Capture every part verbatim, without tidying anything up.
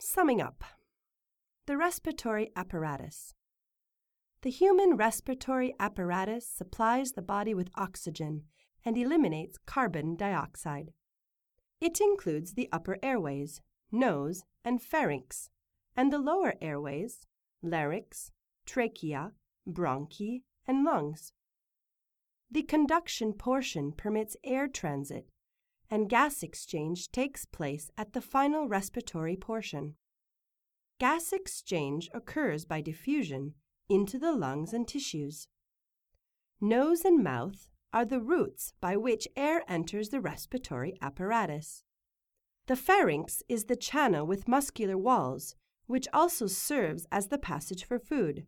Summing up, the respiratory apparatus. The human respiratory apparatus supplies the body with oxygen and eliminates carbon dioxide. It includes the upper airways, nose and pharynx, and the lower airways, larynx, trachea, bronchi, and lungs. The conduction portion permits air transit, and gas exchange takes place at the final respiratory portion. Gas exchange occurs by diffusion into the lungs and tissues. Nose and mouth are the routes by which air enters the respiratory apparatus. The pharynx is the channel with muscular walls, which also serves as the passage for food.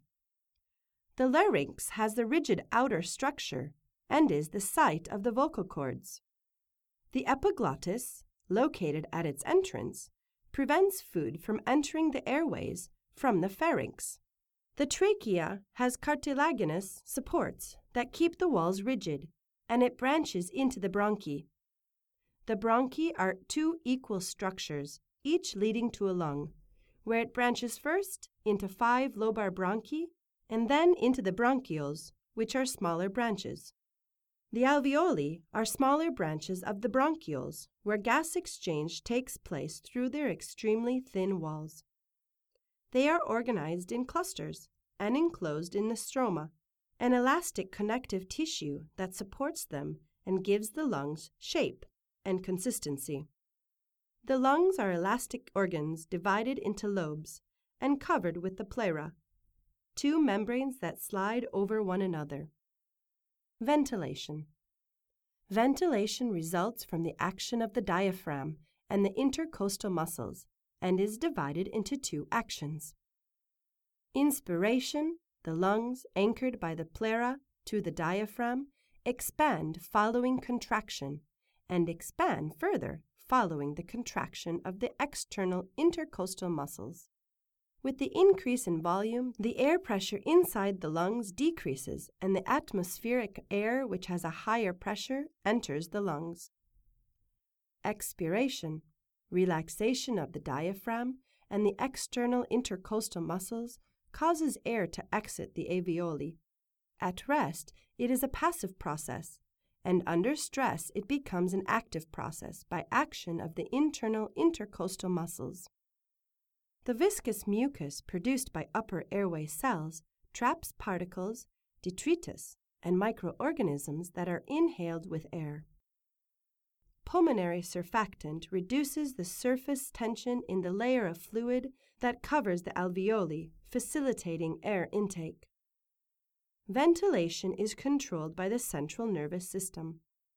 The larynx has the rigid outer structure and is the site of the vocal cords. The epiglottis, located at its entrance, prevents food from entering the airways from the pharynx. The trachea has cartilaginous supports that keep the walls rigid, and it branches into the bronchi. The bronchi are two equal structures, each leading to a lung, where it branches first into five lobar bronchi and then into the bronchioles, which are smaller branches. The alveoli are smaller branches of the bronchioles, where gas exchange takes place through their extremely thin walls. They are organized in clusters and enclosed in the stroma, an elastic connective tissue that supports them and gives the lungs shape and consistency. The lungs are elastic organs divided into lobes and covered with the pleura, two membranes that slide over one another. Ventilation. Ventilation results from the action of the diaphragm and the intercostal muscles and is divided into two actions. Inspiration, the lungs, anchored by the pleura to the diaphragm, expand following contraction and expand further following the contraction of the external intercostal muscles. With the increase in volume, the air pressure inside the lungs decreases and the atmospheric air, which has a higher pressure, enters the lungs. Expiration, relaxation of the diaphragm and the external intercostal muscles, causes air to exit the alveoli. At rest, it is a passive process, and under stress it becomes an active process by action of the internal intercostal muscles. The viscous mucus produced by upper airway cells traps particles, detritus, and microorganisms that are inhaled with air. Pulmonary surfactant reduces the surface tension in the layer of fluid that covers the alveoli, facilitating air intake. Ventilation is controlled by the central nervous system.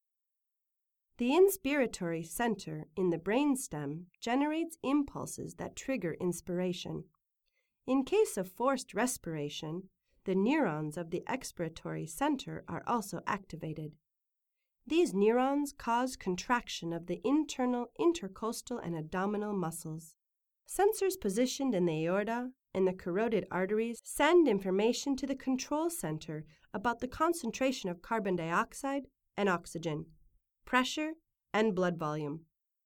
The inspiratory center in the brainstem generates impulses that trigger inspiration. In case of forced respiration, the neurons of the expiratory center are also activated. These neurons cause contraction of the internal intercostal and abdominal muscles. Sensors positioned in the aorta and the carotid arteries send information to the control center about the concentration of carbon dioxide and oxygen, pressure, and blood volume.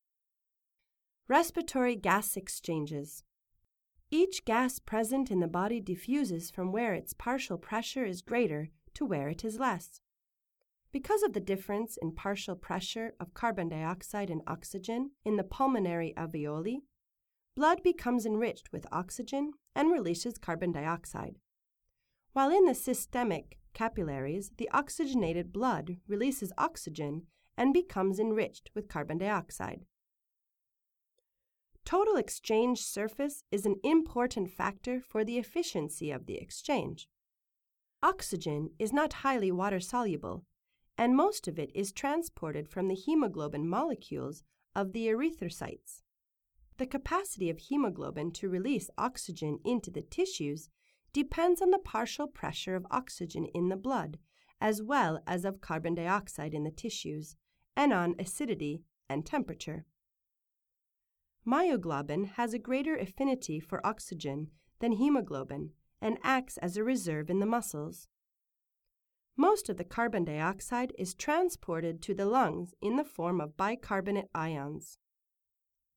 Respiratory gas exchanges. Each gas present in the body diffuses from where its partial pressure is greater to where it is less. Because of the difference in partial pressure of carbon dioxide and oxygen in the pulmonary alveoli, blood becomes enriched with oxygen and releases carbon dioxide, while in the systemic capillaries, the oxygenated blood releases oxygen and becomes enriched with carbon dioxide. Total exchange surface is an important factor for the efficiency of the exchange. Oxygen is not highly water-soluble, and most of it is transported from the hemoglobin molecules of the erythrocytes. The capacity of hemoglobin to release oxygen into the tissues depends on the partial pressure of oxygen in the blood, as well as of carbon dioxide in the tissues, and on acidity and temperature. Myoglobin has a greater affinity for oxygen than hemoglobin and acts as a reserve in the muscles. Most of the carbon dioxide is transported to the lungs in the form of bicarbonate ions.